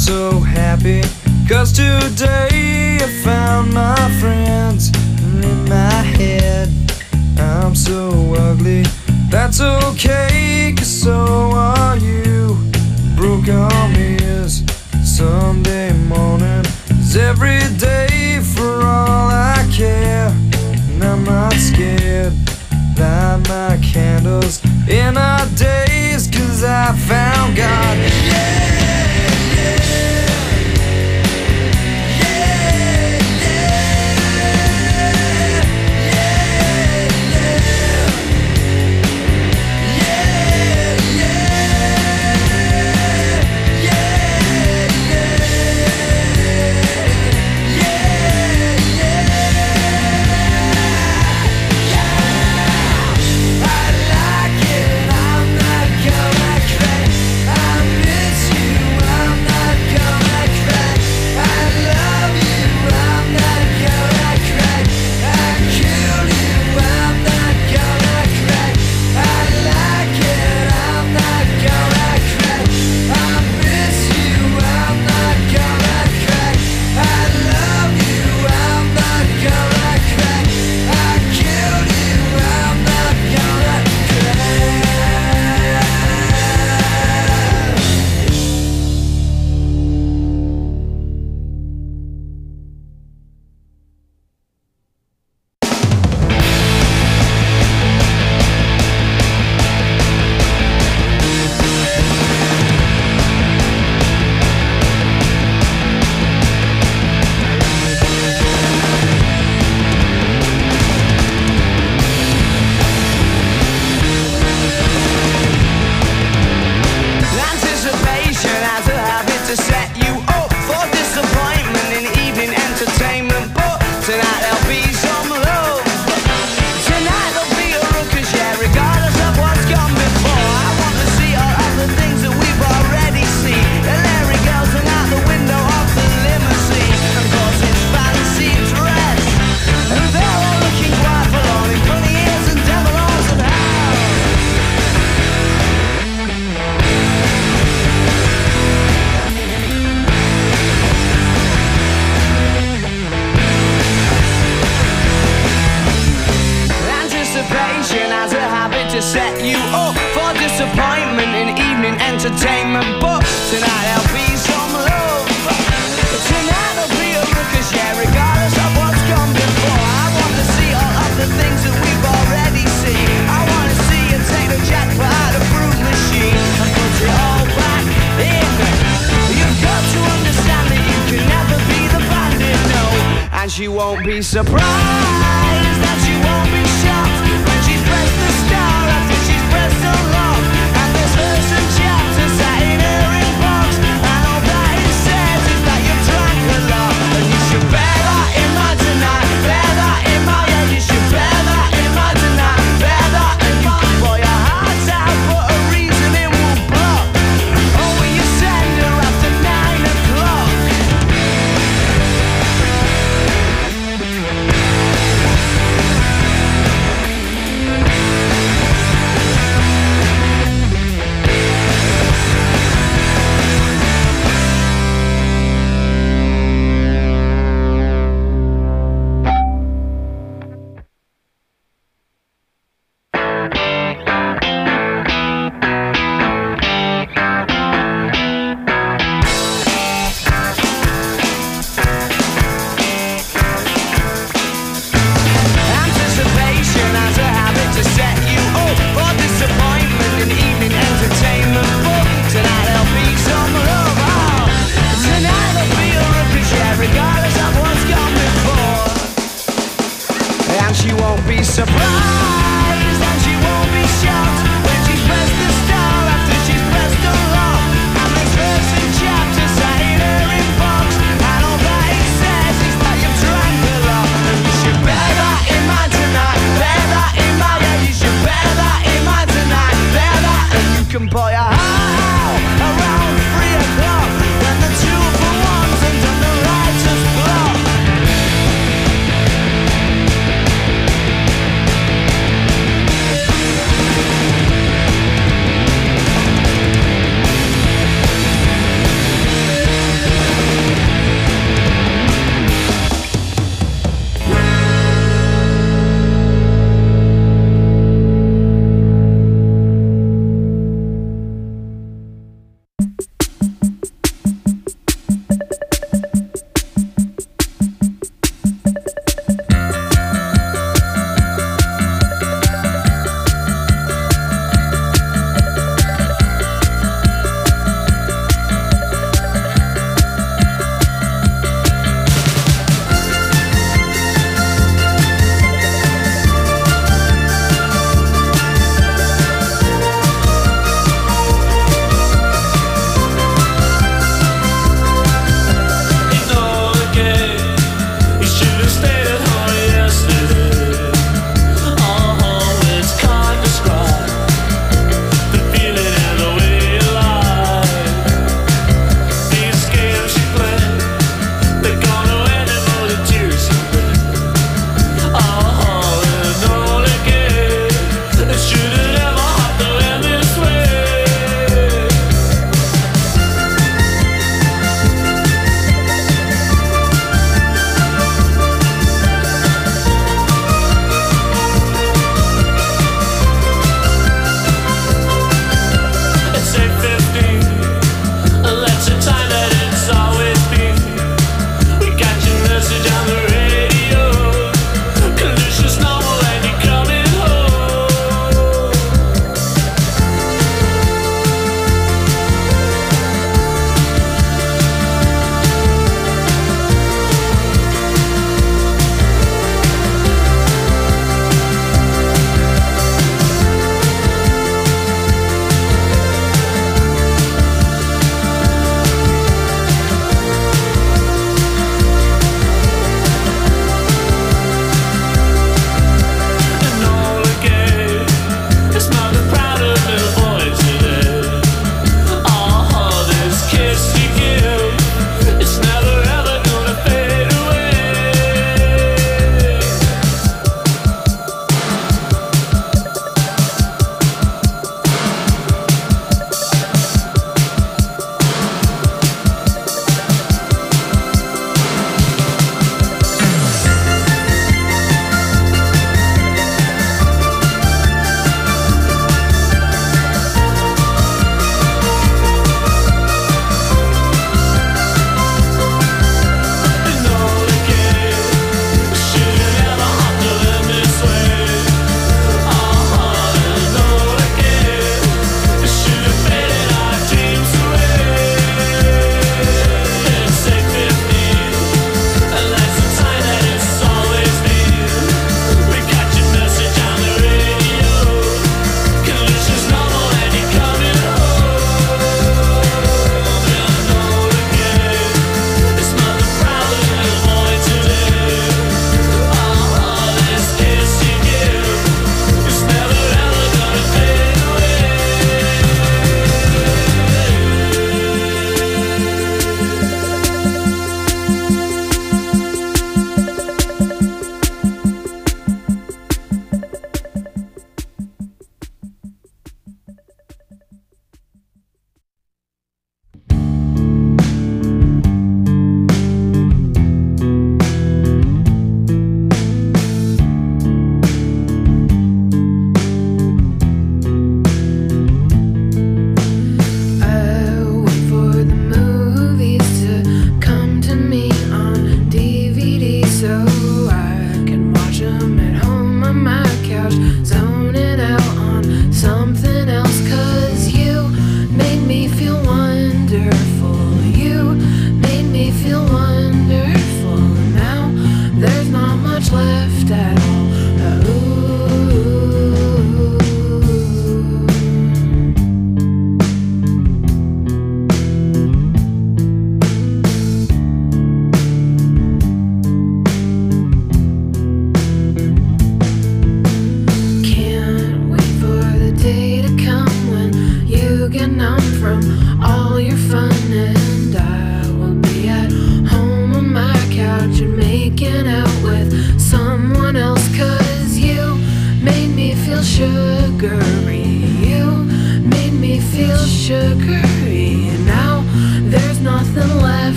so happy, 'cause today I found my friends. And in my head I'm so ugly. That's okay, 'cause so are you. Broke arm is Sunday morning, is every day for all I care. And I'm not scared, light my candles in our days, 'cause I found God. Yeah! Set you up for disappointment in evening entertainment, but tonight there'll be some love. Tonight there'll be a ruckus, yeah, regardless of what's gone before. I want to see all of the things that we've already seen. I want to see you take the jackpot out of Brew Machine and put it all back in. You've got to understand that you can never be the bandit, no. And she won't be surprised that she won't be shocked when she's pressed the star after she's pressed unlock. And there's verse and chapter sat in her inbox, and all that it says is that you've drank a lot. And you should bear that in mind tonight, bear that in mind, yeah, you should bear that in mind tonight, bear that in mind. Pour your heart out, but a reason it will block. Oh, will you send her after 9 o'clock?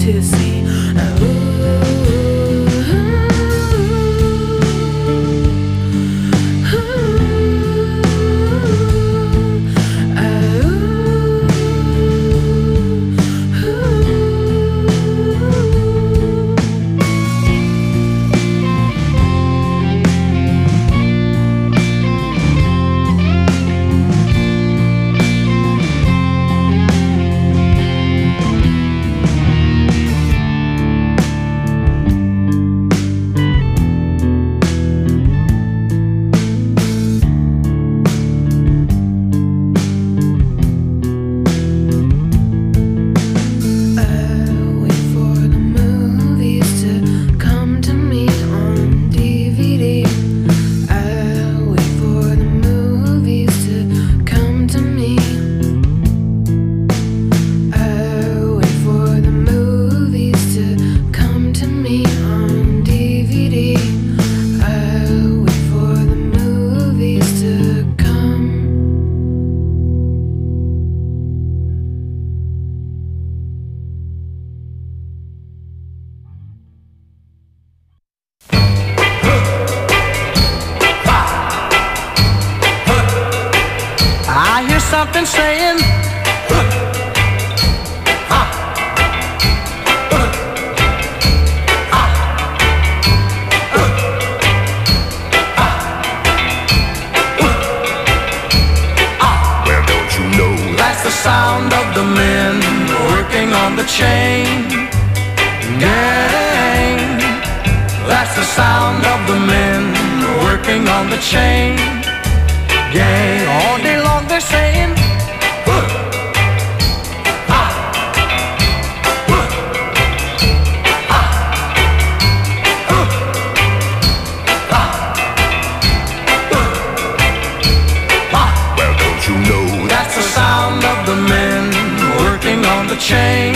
to see. Something saying well, don't you know that's the sound of the men working on the chain gang. That's the sound of the men working on the chain gang. All day long they're saying well, don't you know that's the sound of the men working on the chain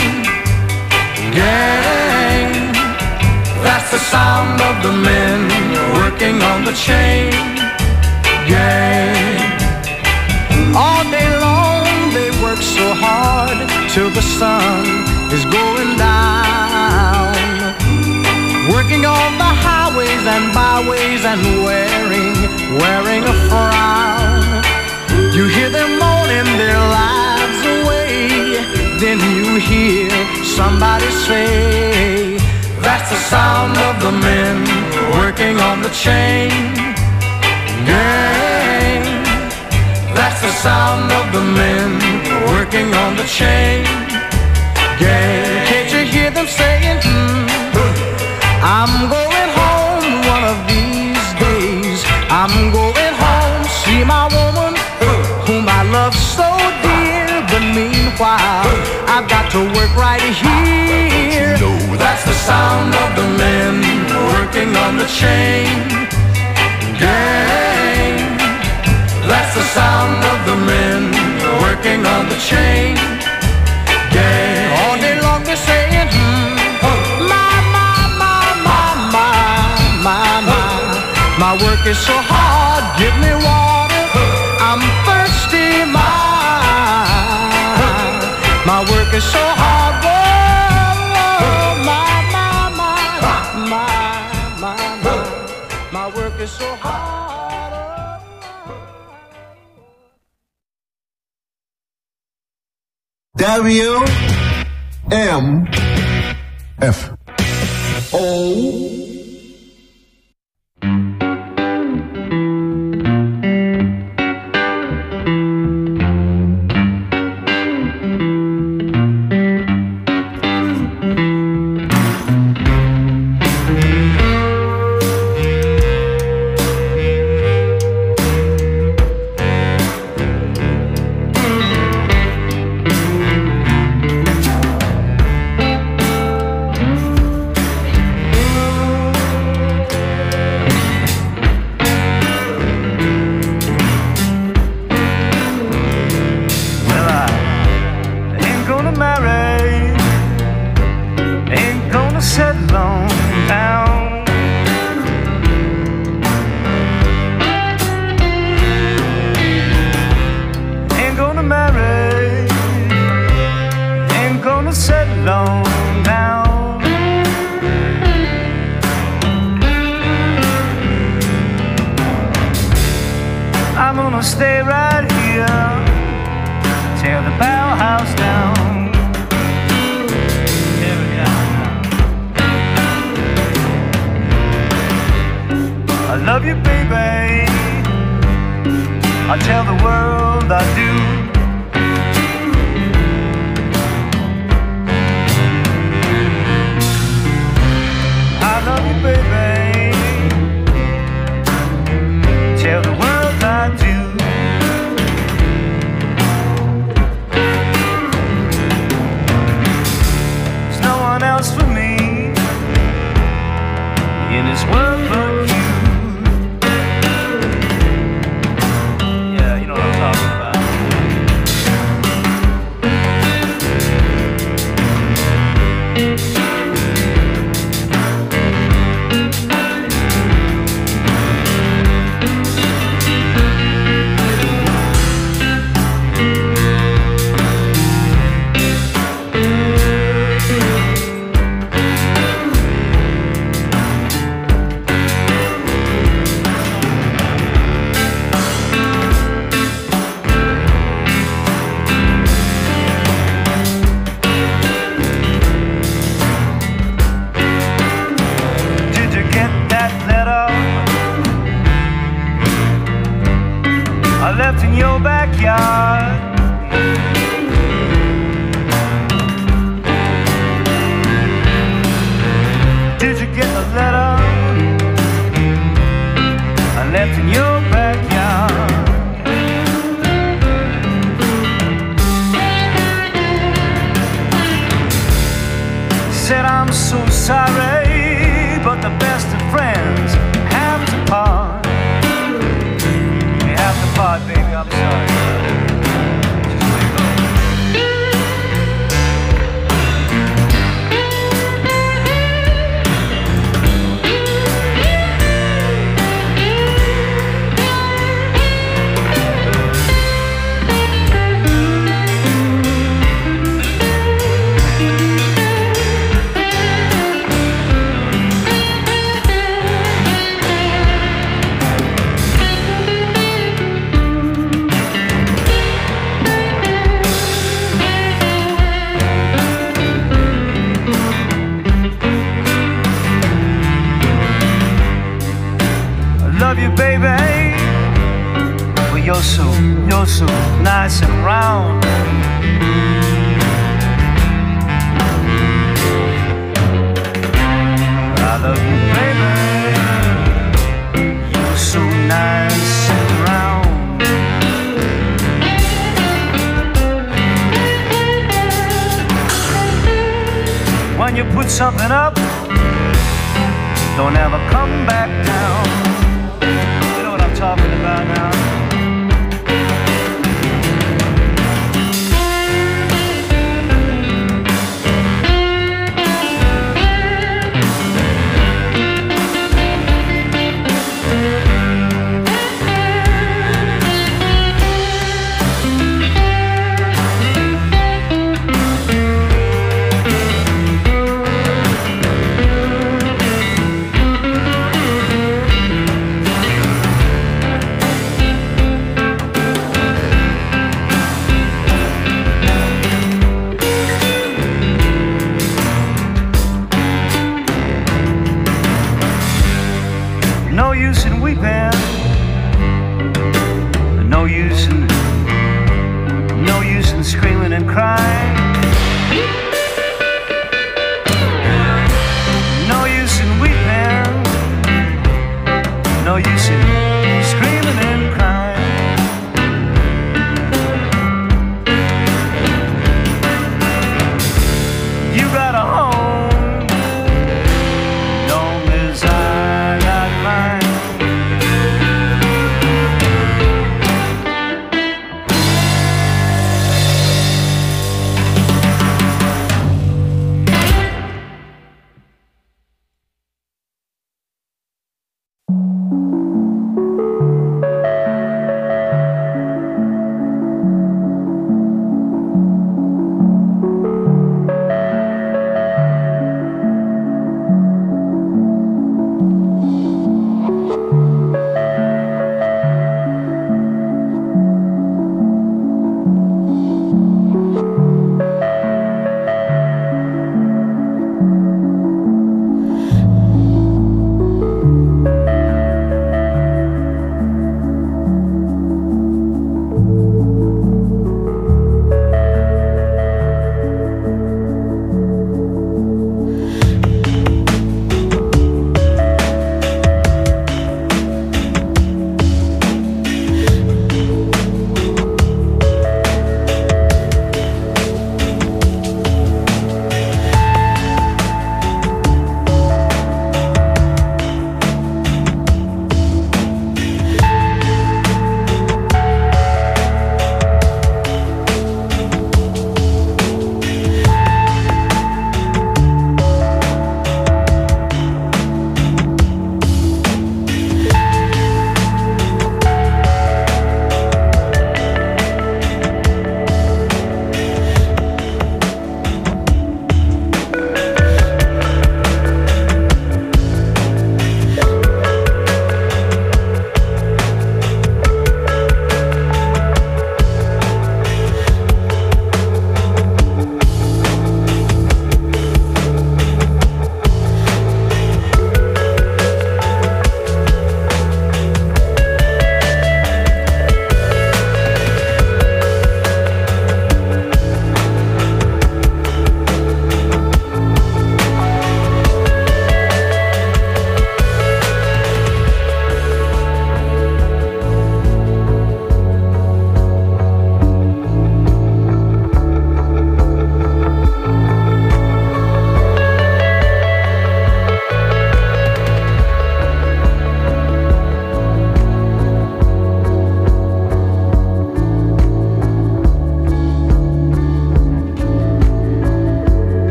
gang. That's the sound of the men working on the chain gang. All day long they work so hard till the sun is going down, working on the highways and byways and wearing a frown. You hear them moaning their lives away, then you hear somebody say, that's the sound of the men working on the chain gang. That's the sound of the men working on the chain gang. Can't you hear them saying, I'm going home one of these days. I'm going home, see my woman whom I love so dear. But meanwhile, I've got to work right here. That's the sound of the men working on the chain gang. That's the sound of the men working on the chain gang. All day long they're saying, my work is so hard, give me water, I'm thirsty, my work is so hard, whoa, my work is so hard. WMFO. settle on down. stay right here, tear the Bell House down. Tear it down. I love you, baby. I tell the world I do. I love you, baby. Tell the world I do. There's no one else for me in this world but you. Yeah, you know what I'm talking about. Left in your backyard. Did you get the letter I left in your backyard? Said I'm so sorry, but the best of friends have to part. Baby, I'm sorry. Love you, baby. Well, you're so nice and round. I love you, baby. You're so nice and round. When you put something up, don't ever come back down. Talking about now. No use in weeping, no use in screaming and crying. No use in weeping, no use in screaming and crying. You got a home, long as I got mine.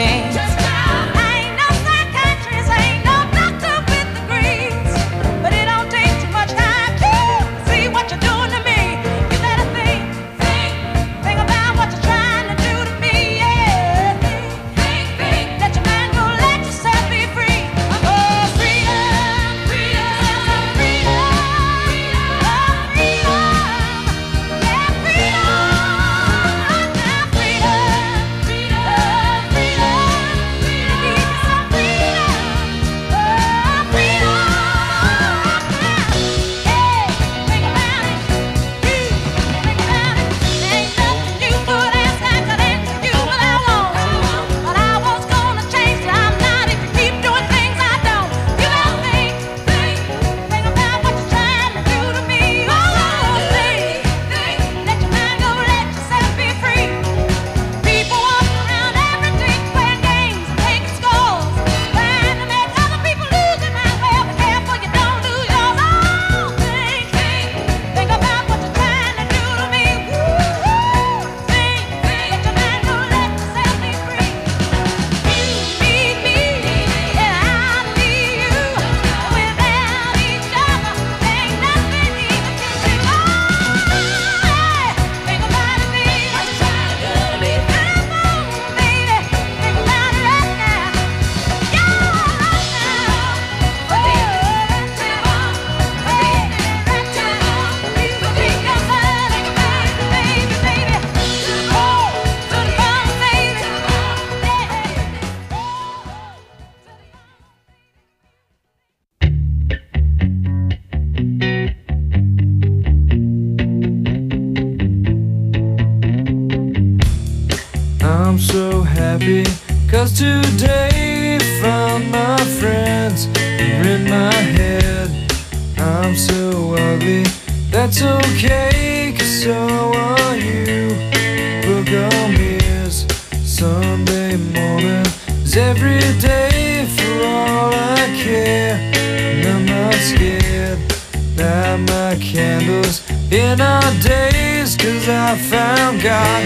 chance. I ain't no psychiatrist, I ain't no doctor with degrees, but it don't take too much time to see what you're doing to me. You better think about what you're trying to do to me. Yeah, think. Let your mind go, let yourself be free. Oh, freedom, freedom, freedom, oh, freedom. Yeah, freedom. Now freedom, freedom, freedom. Need some freedom. Oh, freedom. Hey, think about it. Think about it. Ain't nothing you could ask, I could answer you what I want. But I was gonna change, but I'm not if you keep doing things I don't. You better think about what you're trying to do to me. Oh, think. Let your mind go, let yourself be free. People walk around every day playing games and taking scores, trying to make other people lose their mind. Well, be careful you don't lose yours. Oh, think about what you're trying to do to me. Think. Let your mind go, let yourself be free. You need me, and I need you. Without each other, ain't nothing even can do. Oh, think about it, baby. What you trying to do to me? Come on, baby. Think about it right now. Yeah, right now. Oh, right now. You think about it, baby, baby. Oh, to the bone, baby. I'm so happy, 'cause today found my friends are in my head. I'm so ugly, that's okay, 'cause so are you. Book on ears, Sunday morning is every day for all I care. And I'm not scared, light my candles in our days, 'cause I found God.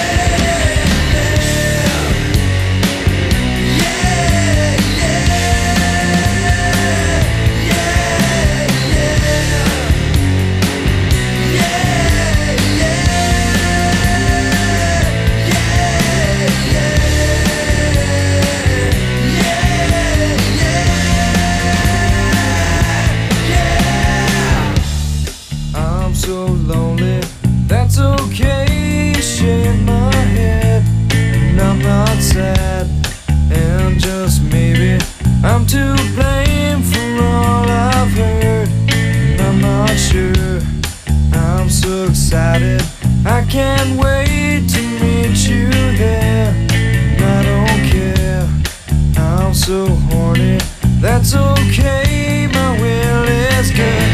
I'm so lonely, that's okay. Shake my head, and I'm not sad. And just maybe I'm to blame for all I've heard. And I'm not sure. I'm so excited, I can't wait to meet you there. And I don't care, I'm so horny, that's okay. My will is good.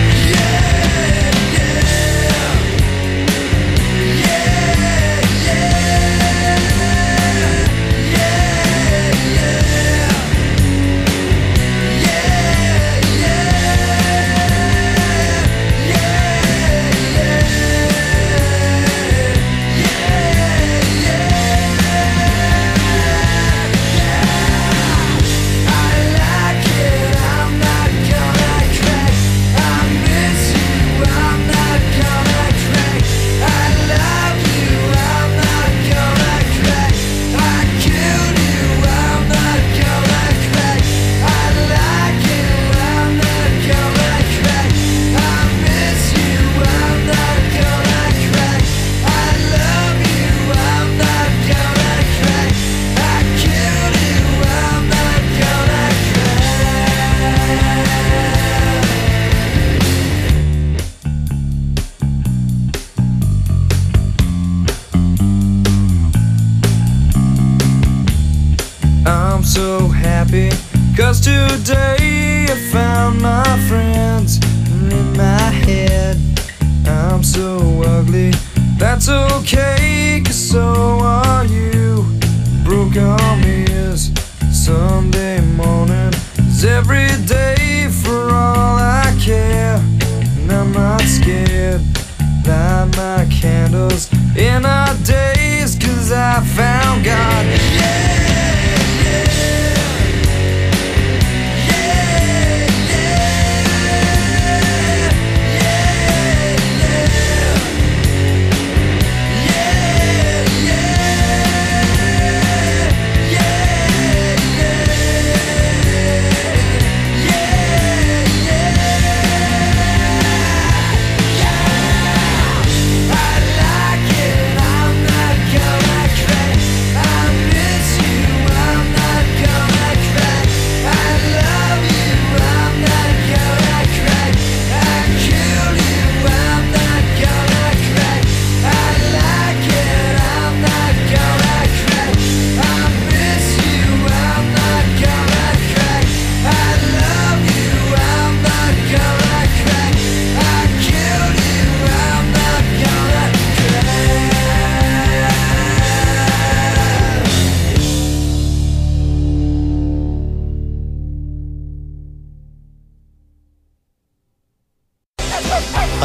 I'm so happy, 'cause today I found my friends in my head. I'm so ugly, that's okay, 'cause so are you. Broke arm is Sunday morning is every day for all I care. And I'm not scared, light my candles in our days, 'cause I found God. Yeah, yeah.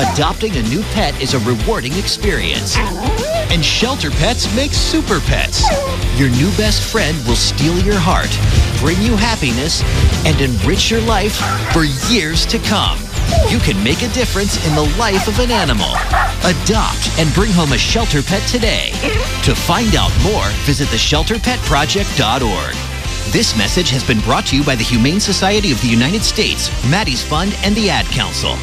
adopting a new pet is a rewarding experience. And Shelter Pets makes super pets. Your new best friend will steal your heart, bring you happiness, and enrich your life for years to come. You can make a difference in the life of an animal. Adopt and bring home a Shelter Pet today. To find out more, visit theshelterpetproject.org. This message has been brought to you by the Humane Society of the United States, Maddie's Fund, and the Ad Council.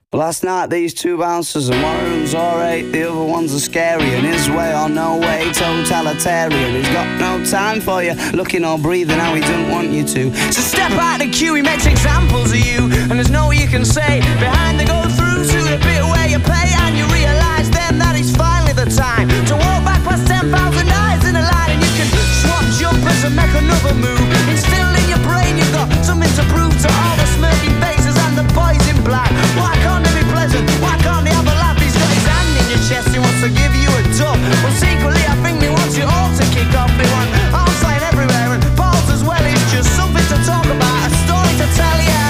Last night these two bouncers, and one of them's alright, the other one's a scary, and his way or no way, totalitarian. He's got no time for you, looking or breathing how he doesn't want you to. So step out the queue, he makes examples of you, and there's no way you can say behind the go through to the bit where you pay, and you realise then that it's finally the time to walk back past 10,000 eyes in a line, and you can swap jumpers and make another move. Instilled in your brain, you've got something to prove to all the smirking faces and the boys in black. Why can't they be pleasant? Why can't they have a laugh? He's got his hand in your chest, he wants to give you a tug. Well, secretly I think they want you all to kick off. They want arms flying everywhere and balls as well. It's just something to talk about, a story to tell ya.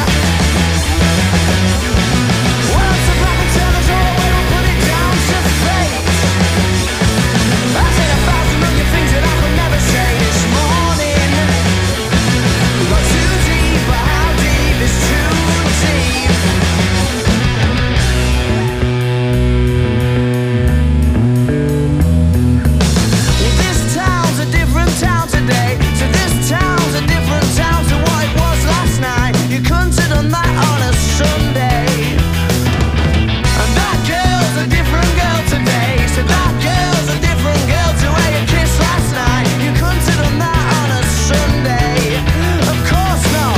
Well, it's a black and tellers all the way, we'll put it down to fate. I said 1,000 million things that I could never say this morning. We got too deep, but how deep is too deep? Well, this town's a different town today. So this town's a different town to what it was last night. You couldn't have done that on a Sunday. And that girl's a different girl today. So that girl's a different girl to where you kissed last night. You couldn't have done that on a Sunday. Of course not.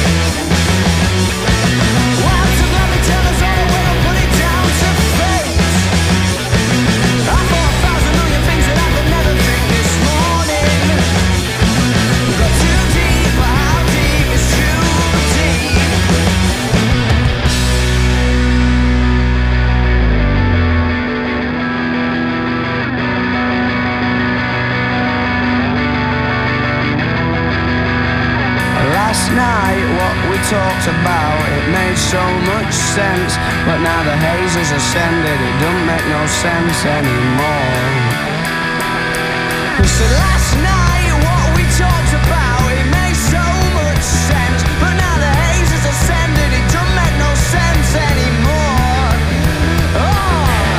Well, so let me tell us all the way, I'll put it down to fate. I thought 1,000 million things that I could never think this morning. We got too deep, but how deep is too deep? Last night, what we talked about, it made so much sense. But now the haze has ascended, it don't make no sense anymore. So last night, what we talked about, it made so much sense. But now the haze has ascended, it don't make no sense anymore. Oh.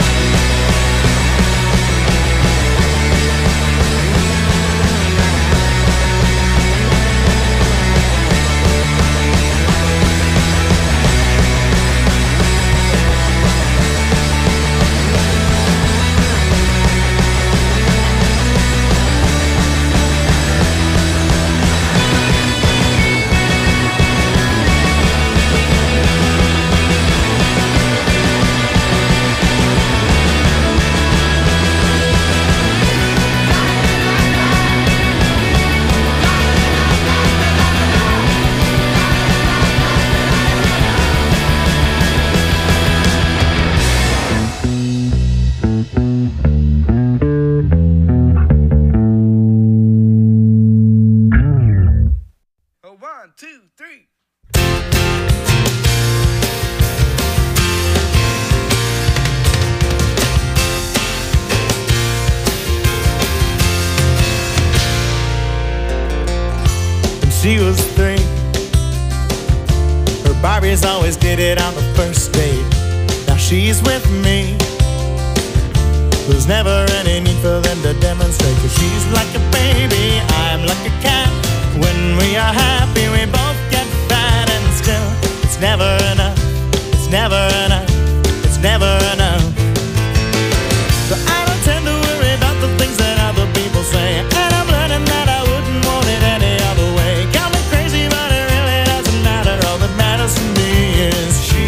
One, two, three. When she was 3, her Barbies always did it on the first date. Now she's with me. There's never any need for them to demonstrate, 'cause she's like a baby, I'm like a cat. When we are happy, we both get fat, and still, it's never enough, it's never enough, it's never enough. So I don't tend to worry about the things that other people say, and I'm learning that I wouldn't want it any other way. Got me crazy, but it really doesn't matter. All that matters to me is she.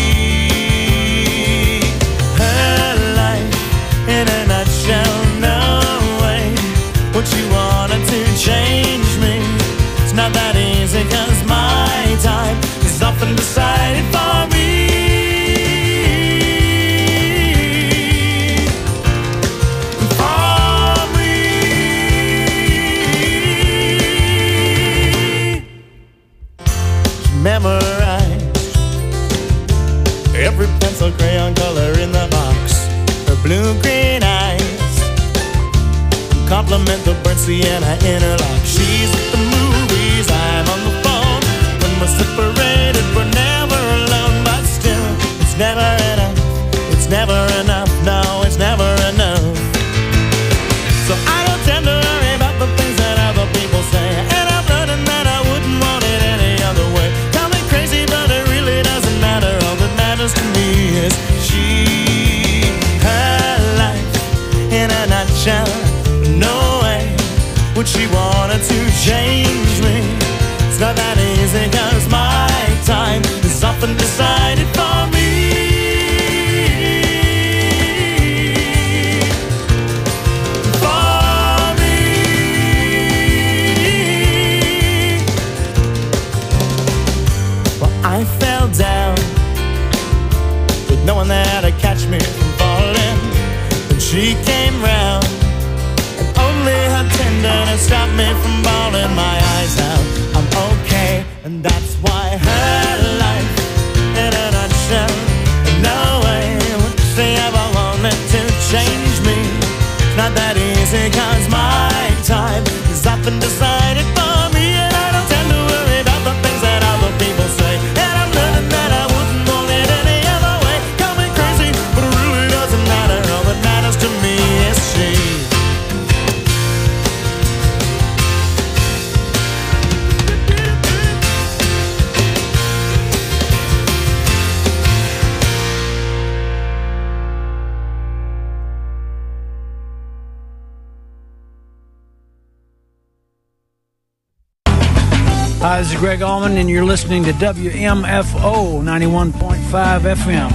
Her life in a nutshell, no way would you wanted to change me. It's not that easy, 'cause my time is often decided for me. For me. She memorized every pencil crayon color in the box. Her blue-green eyes compliment the burnt sienna interlock. She's at the movies, I'm on the phone. When we're separated, we're never alone. But still, it's never enough, it's never enough, no, it's never enough. So I don't tend to worry about the things that other people say, and I'm learning that I wouldn't want it any other way. Tell me crazy, but it really doesn't matter. All that matters to me no one there to catch me from falling. When she came round, and only her tenderness stopped me from bawling my eyes out. I'm okay, and that's why her life, in a nutshell, in no way would she ever wanted to change me. It's not that easy, cause my time is often decided for me, and I don't tend to worry about the things that other people say. And I'm learning that I wouldn't want it any other way. Call me crazy, but it really doesn't matter. All that matters to me is she. Hi, this is Greg Allman, and you're listening to WMFO 91.5 FM.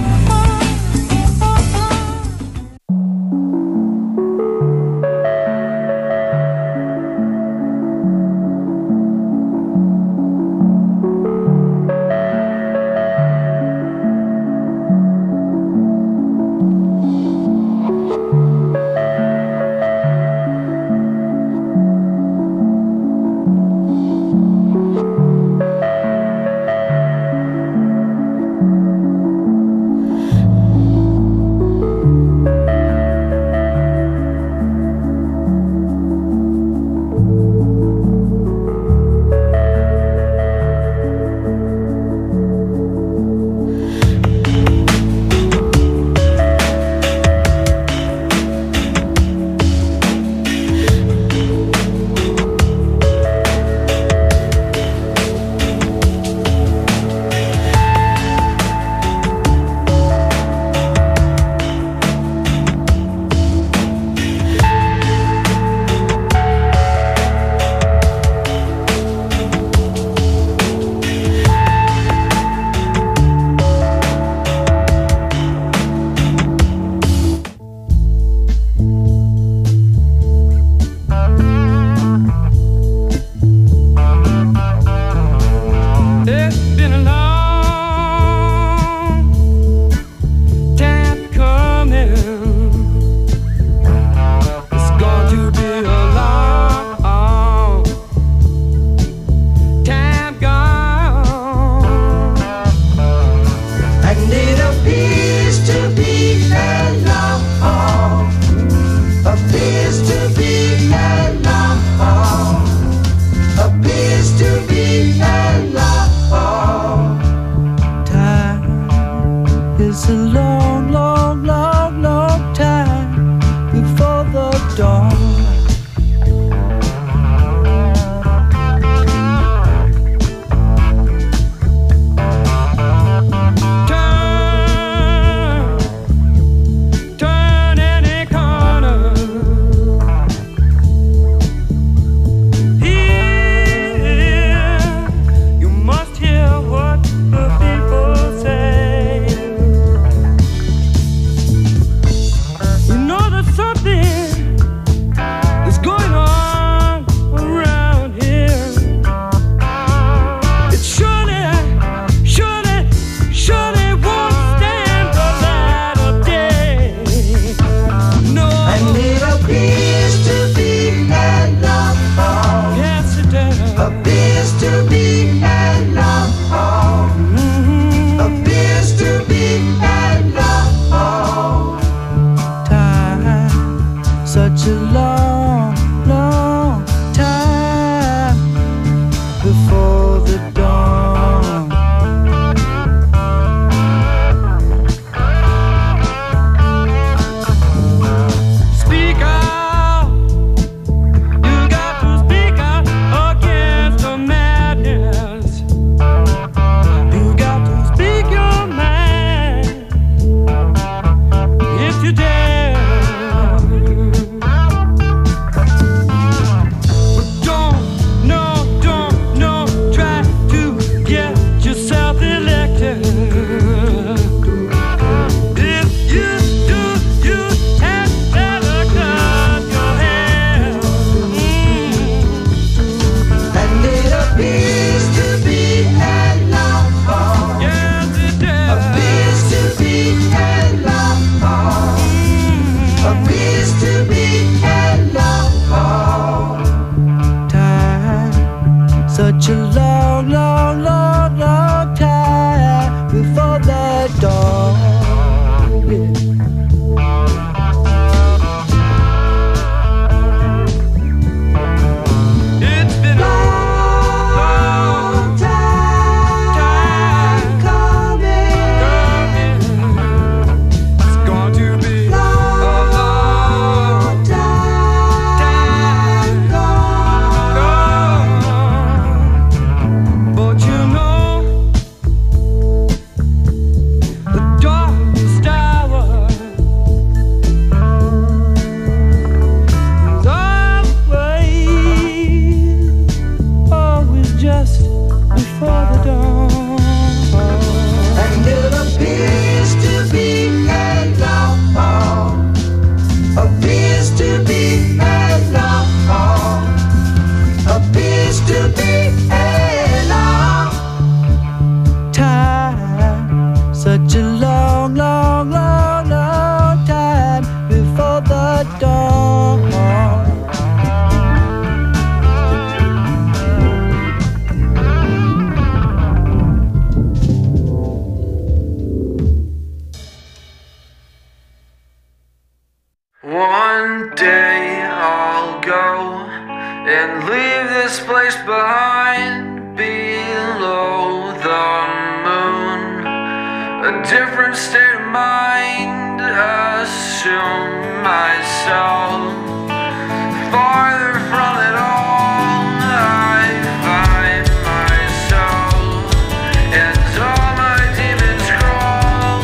long, long, long, long time before the dawn. One day I'll go and leave this place behind, below the moon. A different state of mind, assume myself farther from it all. I find myself and all my demons crawl.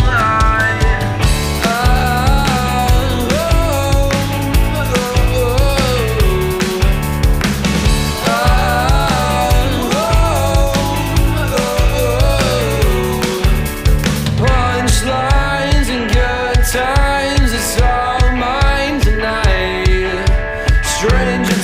Punchlines and good times, it's all mine tonight. Stranger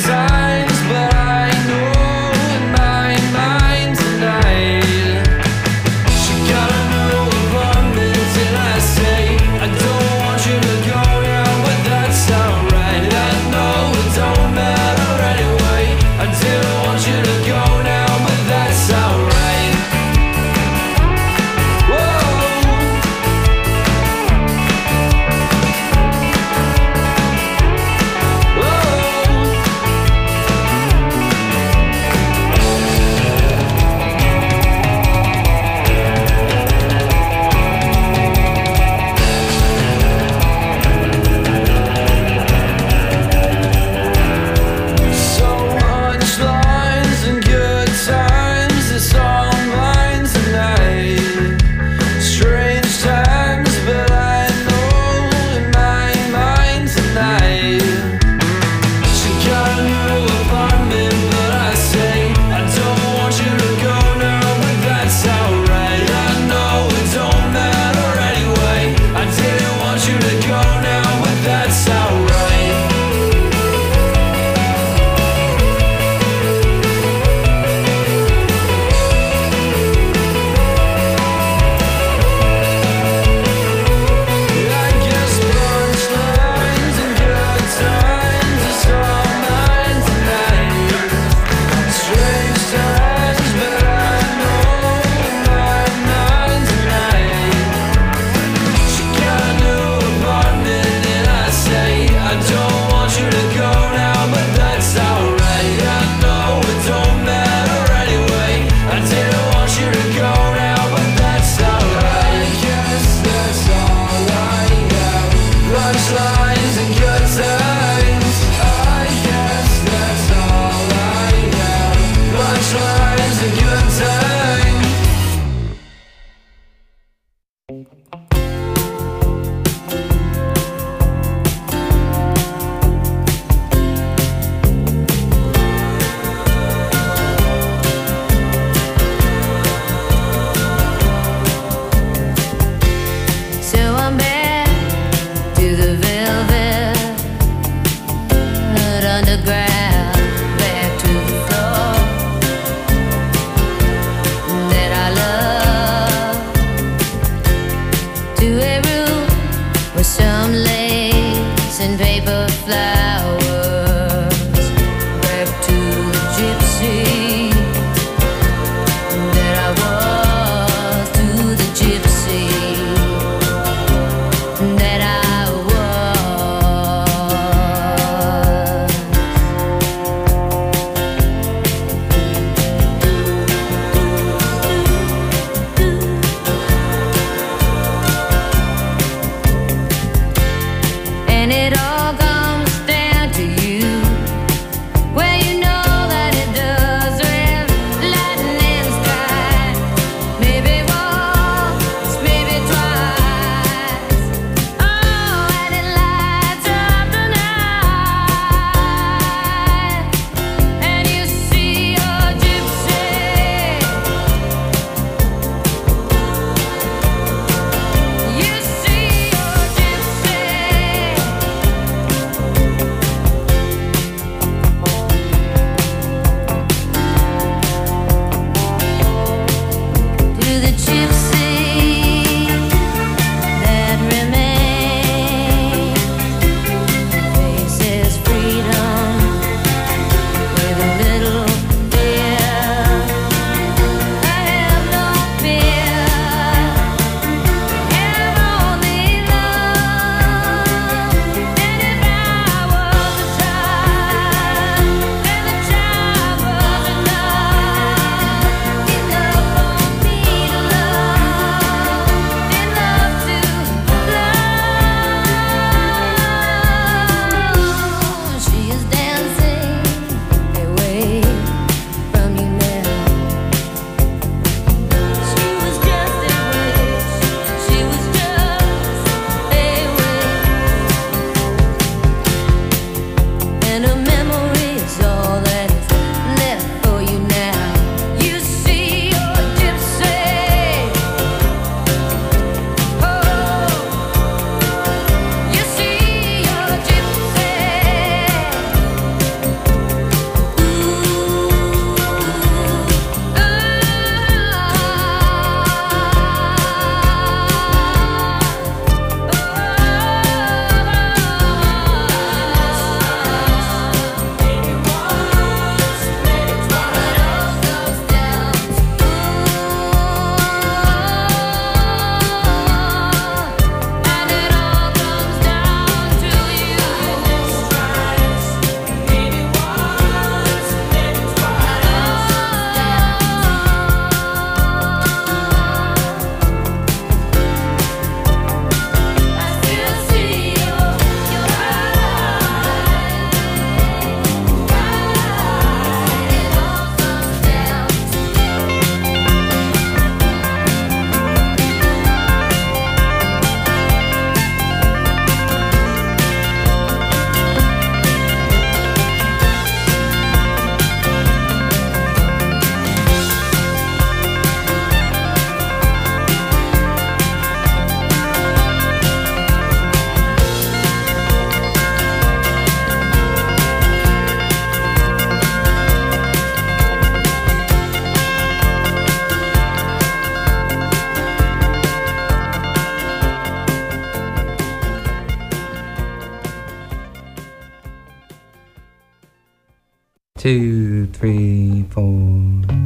2, 3, 4.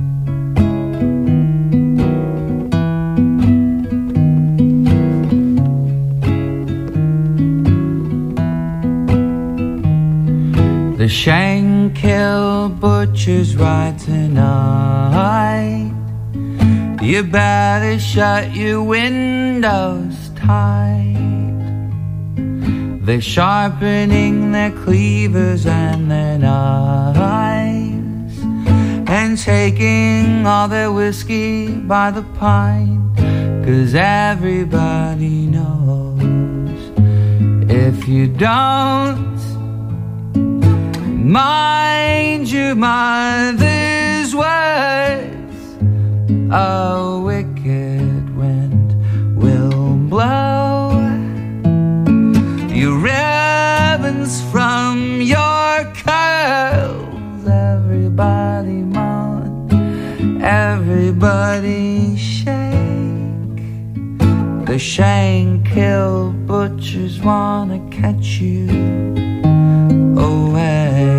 The Shankill Butcher's right tonight. You better shut your windows tight. They're sharpening their cleavers and their knives, and taking all their whiskey by the pint. 'Cause everybody knows if you don't mind your mother's words, a wicked wind will blow your ribbons from your curls. Everybody moan, everybody shake. The Shankill Butchers wanna catch you away.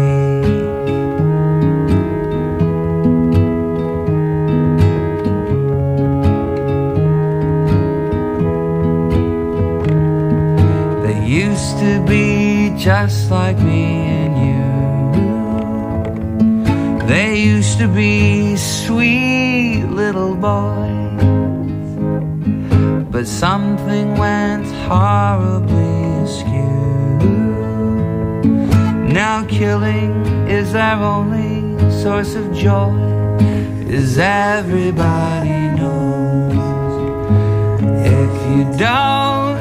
They used to be just like me and you. They used to be sweet little boys, but something went horribly askew. Now killing is their only source of joy, as everybody knows. If you don't